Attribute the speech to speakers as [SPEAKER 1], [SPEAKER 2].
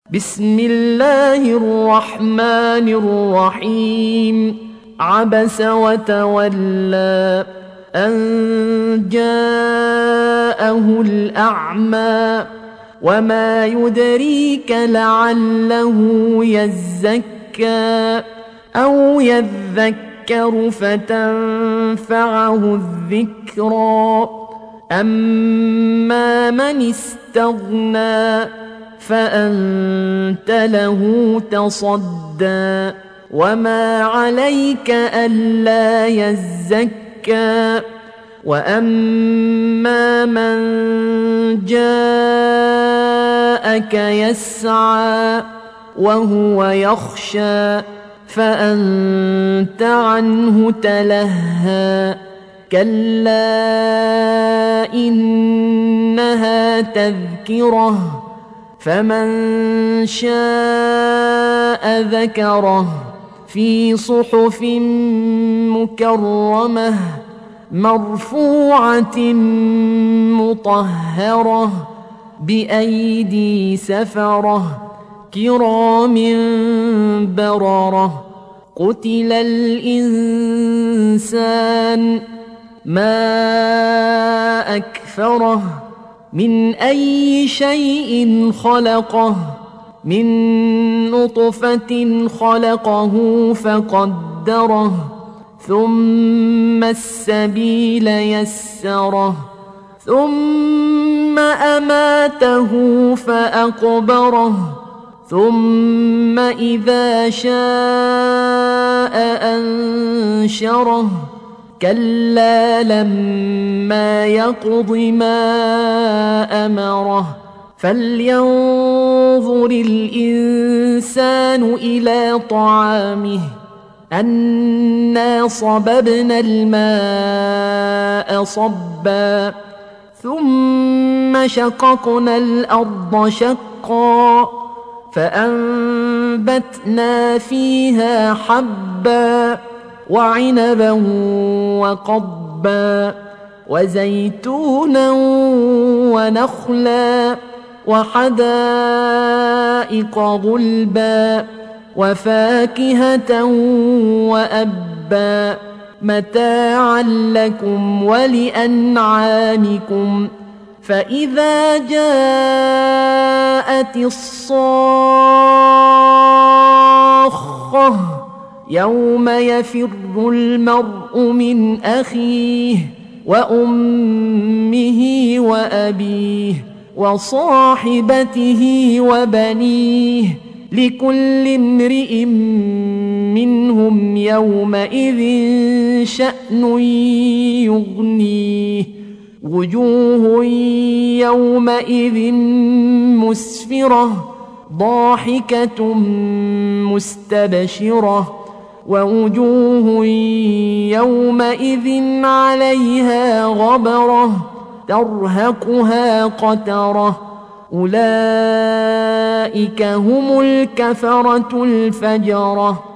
[SPEAKER 1] بسم الله الرحمن الرحيم عبس وتولى أن جاءه الأعمى وما يدريك لعله يزكى أو يذكر فتنفعه الذكرى أما من استغنى فأنت له تصدى وما عليك ألا يزكى وأما من جاءك يسعى وهو يخشى فأنت عنه تلهى كلا إنها تذكرة فمن شاء ذكره في صحف مكرمة مرفوعة مطهرة بأيدي سفرة كرام بررة قتل الإنسان ما أكفره من أي شيء خلقه من نطفة خلقه فقدره ثم السبيل يسره ثم أماته فأقبره ثم إذا شاء أنشره كلا لما يقض ما أمره فلينظر الإنسان إلى طعامه أنا صببنا الماء صبا ثم شققنا الأرض شقا فأنبتنا فيها حبا وعنبا وقضبا وزيتونا ونخلا وحدائق غلبا وفاكهة وأبا متاعا لكم ولأنعامكم فإذا جاءت الصاخة يوم يفر المرء من أخيه وأمه وأبيه وصاحبته وبنيه لكل امرئ منهم يومئذ شأن يغنيه وجوه يومئذ مسفرة ضاحكة مستبشرة ووجوه يومئذ عليها غبرة ترهقها قترة أولئك هم الكفرة الفجرة